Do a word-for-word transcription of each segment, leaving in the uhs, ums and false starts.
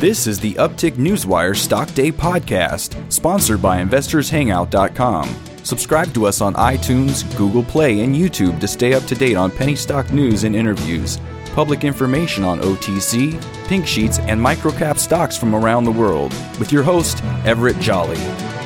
This is the Uptick Newswire Stock Day podcast, sponsored by investors hangout dot com. Subscribe to us on iTunes, Google Play, and YouTube to stay up to date on penny stock news and interviews, public information on O T C, pink sheets, and microcap stocks from around the world, with your host, Everett Jolly.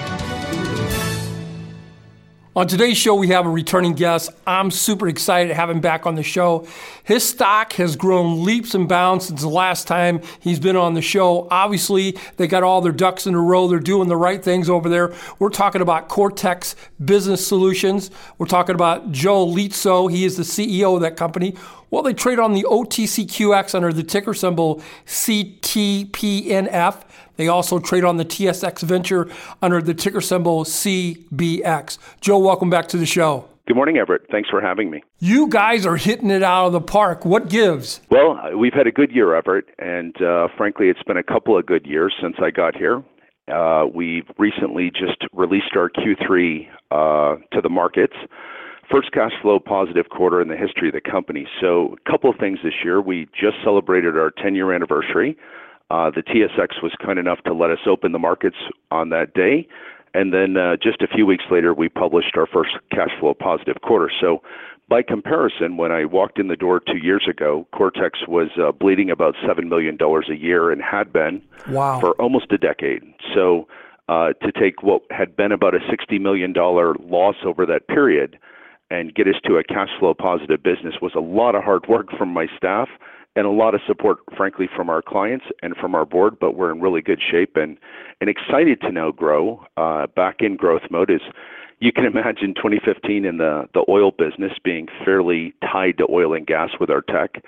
On today's show, we have a returning guest. I'm super excited to have him back on the show. His stock has grown leaps and bounds since the last time he's been on the show. Obviously, they got all their ducks in a row. They're doing the right things over there. We're talking about Cortex Business Solutions. We're talking about Joe Liuzzo. He is the C E O of that company. Well, they trade on the O T C Q X under the ticker symbol C T P N F. They also trade on the T S X Venture under the ticker symbol C B X. Joe, welcome back to the show. Good morning, Everett. Thanks for having me. You guys are hitting it out of the park. What gives? Well, we've had a good year, Everett, and uh, frankly, it's been a couple of good years since I got here. Uh, we've recently just released our Q three uh, to the markets. First cash flow positive quarter in the history of the company. So a couple of things this year. We just celebrated our ten-year anniversary. Uh, the T S X was kind enough to let us open the markets on that day. And then uh, just a few weeks later, we published our first cash flow positive quarter. So by comparison, when I walked in the door two years ago, Cortex was uh, bleeding about seven million dollars a year and had been wow. for almost a decade. So uh, to take what had been about a sixty million dollars loss over that period and get us to a cash flow positive business was a lot of hard work from my staff and a lot of support, frankly, from our clients and from our board, but we're in really good shape and, and excited to now grow uh, back in growth mode. As you can imagine, twenty fifteen in the, the oil business being fairly tied to oil and gas with our tech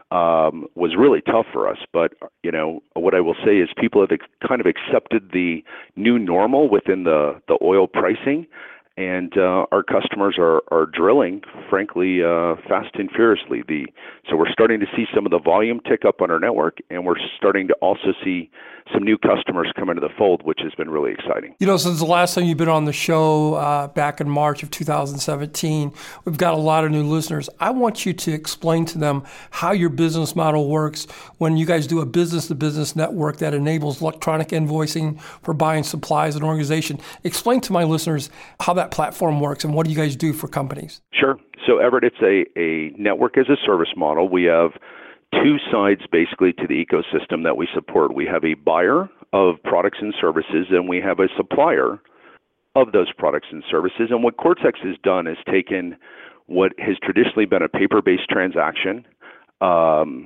um, was really tough for us. But, you know, what I will say is people have ex- kind of accepted the new normal within the, the oil pricing. And uh, our customers are, are drilling, frankly, uh, fast and furiously. The, so we're starting to see some of the volume tick up on our network, and we're starting to also see some new customers come into the fold, which has been really exciting. You know, since the last time you've been on the show uh, back in March of two thousand seventeen, we've got a lot of new listeners. I want you to explain to them how your business model works when you guys do a business-to-business network that enables electronic invoicing for buying supplies and organization. Explain to my listeners how that platform works and what do you guys do for companies? Sure. So, Everett, it's a, a network as a service model. We have two sides basically to the ecosystem that we support. We have a buyer of products and services, and we have a supplier of those products and services. And what Cortex has done is taken what has traditionally been a paper-based transaction um,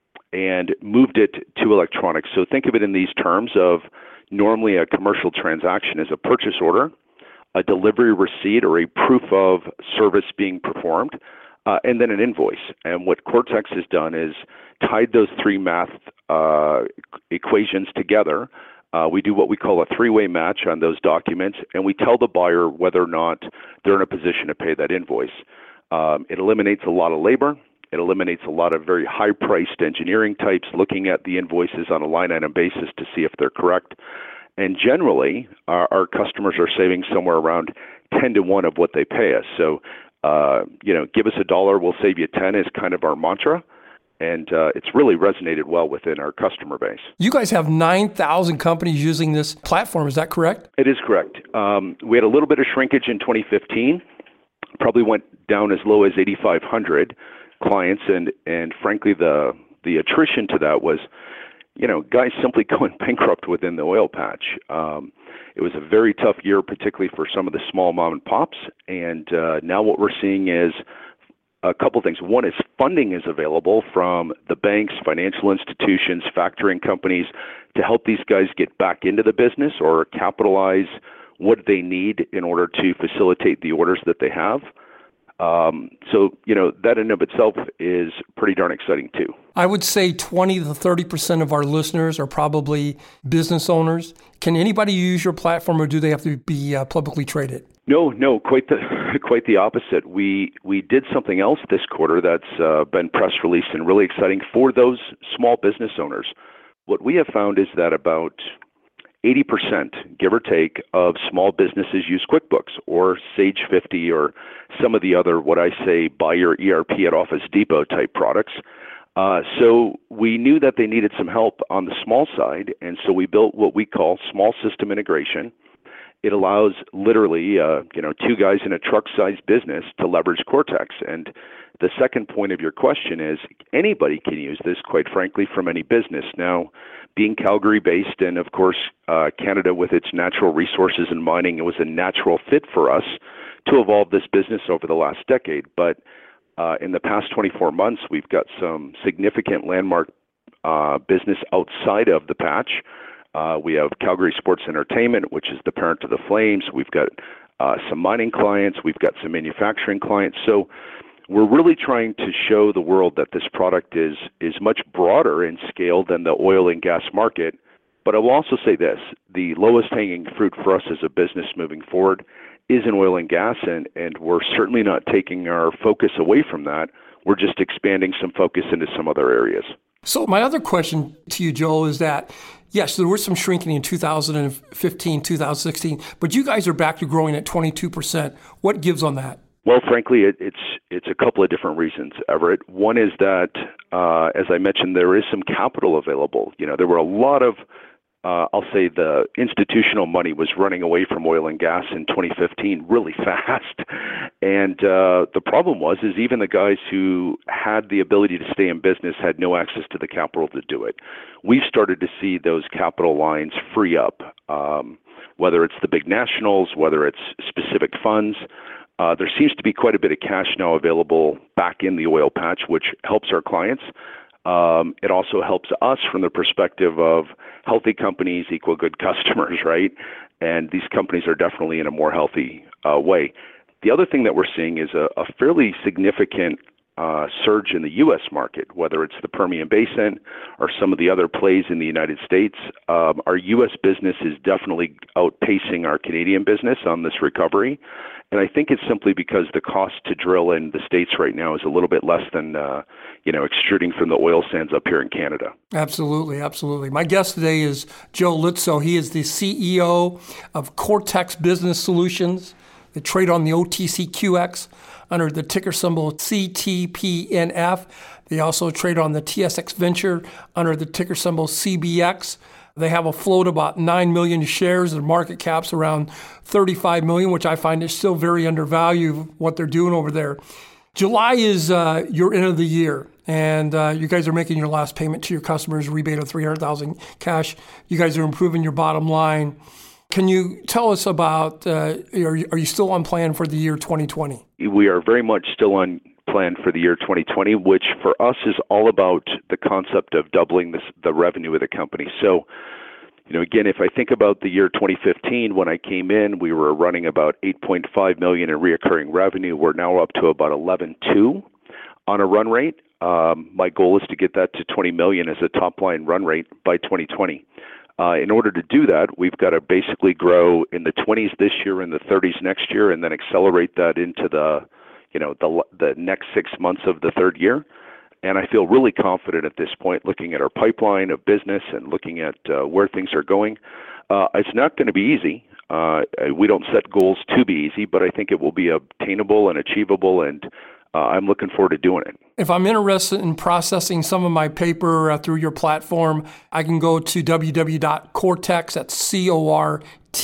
and moved it to electronic. So think of it in these terms of normally a commercial transaction is a purchase order, a delivery receipt, or a proof of service being performed, uh, and then an invoice. And what Cortex has done is tied those three math uh, equations together. Uh, we do what we call a three-way match on those documents, and we tell the buyer whether or not they're in a position to pay that invoice. Um, it eliminates a lot of labor. It eliminates a lot of very high-priced engineering types looking at the invoices on a line-item basis to see if they're correct. And generally, our, our customers are saving somewhere around ten to one of what they pay us. So, uh, you know, give us a dollar, we'll save you ten is kind of our mantra. And uh, it's really resonated well within our customer base. You guys have nine thousand companies using this platform. Is that correct? It is correct. Um, we had a little bit of shrinkage in twenty fifteen, probably went down as low as eighty-five hundred clients. And, and frankly, the the attrition to that was, you know, guys simply going bankrupt within the oil patch. Um, it was a very tough year, particularly for some of the small mom and pops. And uh, now what we're seeing is a couple things. One is funding is available from the banks, financial institutions, factoring companies to help these guys get back into the business or capitalize what they need in order to facilitate the orders that they have. Um, so, you know, that in and of itself is pretty darn exciting too. I would say twenty to thirty percent of our listeners are probably business owners. Can anybody use your platform, or do they have to be uh, publicly traded? No, no, quite the quite the opposite. We we did something else this quarter that's uh, been press released and really exciting for those small business owners. What we have found is that about eighty percent, give or take, of small businesses use QuickBooks or Sage fifty or some of the other, what I say, buy your E R P at Office Depot type products. Uh, so we knew that they needed some help on the small side, and so we built what we call small system integration. It allows literally, uh, you know, two guys in a truck-sized business to leverage Cortex. And the second point of your question is anybody can use this, quite frankly, from any business. Now, being Calgary-based and, of course, uh, Canada with its natural resources and mining, it was a natural fit for us to evolve this business over the last decade. But uh, in the past twenty-four months, we've got some significant landmark uh, business outside of the patch. Uh, we have Calgary Sports Entertainment, which is the parent to the Flames. We've got uh, some mining clients. We've got some manufacturing clients. So we're really trying to show the world that this product is is much broader in scale than the oil and gas market. But I will also say this, the lowest hanging fruit for us as a business moving forward is in oil and gas, and, and we're certainly not taking our focus away from that. We're just expanding some focus into some other areas. So my other question to you, Joel, is that, yes, there was some shrinking in two thousand fifteen, two thousand sixteen, but you guys are back to growing at twenty-two percent. What gives on that? Well, frankly, it, it's it's a couple of different reasons, Everett. One is that, uh, as I mentioned, there is some capital available. You know, there were a lot of, uh, I'll say the institutional money was running away from oil and gas in twenty fifteen really fast. And uh, the problem was, is even the guys who had the ability to stay in business had no access to the capital to do it. We've started to see those capital lines free up, um, whether it's the big nationals, whether it's specific funds. Uh, there seems to be quite a bit of cash now available back in the oil patch, which helps our clients. Um, it also helps us from the perspective of healthy companies equal good customers, right? And these companies are definitely in a more healthy uh, way. The other thing that we're seeing is a, a fairly significant uh, surge in the U S market, whether it's the Permian Basin or some of the other plays in the United States. Um, our U S business is definitely outpacing our Canadian business on this recovery. And I think it's simply because the cost to drill in the States right now is a little bit less than, uh, you know, extruding from the oil sands up here in Canada. Absolutely, absolutely. My guest today is Joe Lutzow. He is the C E O of Cortex Business Solutions. They trade on the O T C Q X under the ticker symbol C T P N F. They also trade on the T S X Venture under the ticker symbol C B X. They have a float of about nine million shares. Their market cap's around thirty-five million, which I find is still very undervalued what they're doing over there. July is uh, your end of the year, and uh, you guys are making your last payment to your customers, a rebate of three hundred thousand dollars cash. You guys are improving your bottom line. Can you tell us about, uh, are, you, are you still on plan for the year twenty twenty? We are very much still on plan for the year twenty twenty, which for us is all about the concept of doubling this, the revenue of the company. So, you know, again, if I think about the year twenty fifteen, when I came in, we were running about eight point five million dollars in reoccurring revenue. We're now up to about eleven point two on a run rate. Um, my goal is to get that to twenty million dollars as a top line run rate by twenty twenty. Uh, in order to do that, we've got to basically grow in the twenties this year and the thirties next year, and then accelerate that into the, you know, the the next six months of the third year. And I feel really confident at this point, looking at our pipeline of business and looking at uh, where things are going. Uh, it's not going to be easy. Uh, we don't set goals to be easy, but I think it will be obtainable and achievable, and uh, I'm looking forward to doing it. If I'm interested in processing some of my paper uh, through your platform, I can go to w w w dot cortex, that's C O R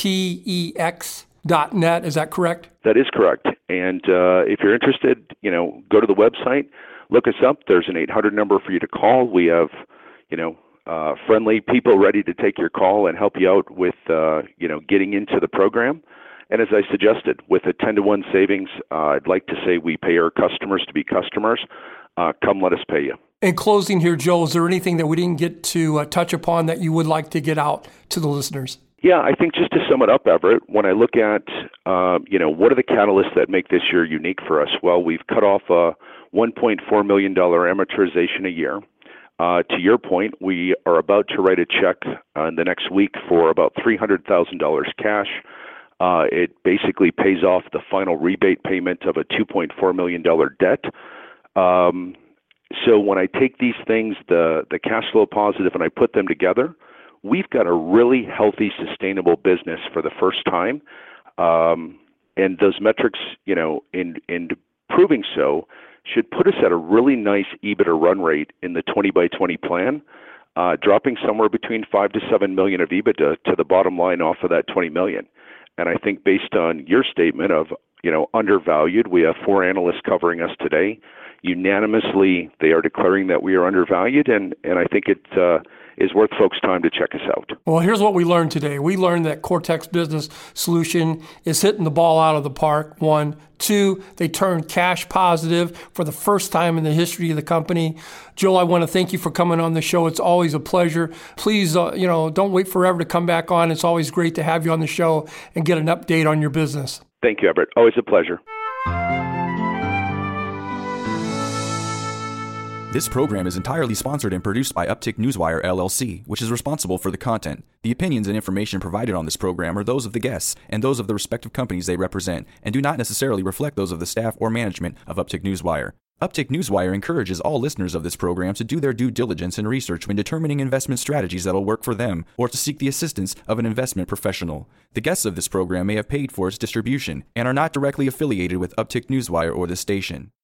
T E X dot net. Is that correct? That is correct. And uh, if you're interested, you know, go to the website, look us up. There's an eight hundred number for you to call. We have, you know, uh, friendly people ready to take your call and help you out with, uh, you know, getting into the program. And as I suggested, with a ten to one savings, uh, I'd like to say we pay our customers to be customers. Uh, come let us pay you. In closing here, Joel, is there anything that we didn't get to uh, touch upon that you would like to get out to the listeners? Yeah, I think just to sum it up, Everett, when I look at, uh, you know, what are the catalysts that make this year unique for us? Well, we've cut off a one point four million dollars amortization a year. Uh, to your point, we are about to write a check uh, in the next week for about three hundred thousand dollars cash. Uh, it basically pays off the final rebate payment of a two point four million dollars debt. Um, so when I take these things, the, the cash flow positive, and I put them together, we've got a really healthy, sustainable business for the first time. Um, and those metrics, you know, in, in proving so, should put us at a really nice EBITDA run rate in the twenty by twenty plan, uh, dropping somewhere between five to seven million of EBITDA to the bottom line off of that twenty million. And I think based on your statement of, you know, undervalued, we have four analysts covering us today. Unanimously, they are declaring that we are undervalued, and, and I think it uh, is worth folks' time to check us out. Well, here's what we learned today. We learned that Cortex Business Solution is hitting the ball out of the park, one. Two, they turned cash positive for the first time in the history of the company. Joel, I want to thank you for coming on the show. It's always a pleasure. Please, uh, you know, don't wait forever to come back on. It's always great to have you on the show and get an update on your business. Thank you, Everett. Always a pleasure. This program is entirely sponsored and produced by Uptick Newswire, L L C, which is responsible for the content. The opinions and information provided on this program are those of the guests and those of the respective companies they represent, and do not necessarily reflect those of the staff or management of Uptick Newswire. Uptick Newswire encourages all listeners of this program to do their due diligence and research when determining investment strategies that will work for them, or to seek the assistance of an investment professional. The guests of this program may have paid for its distribution and are not directly affiliated with Uptick Newswire or this station.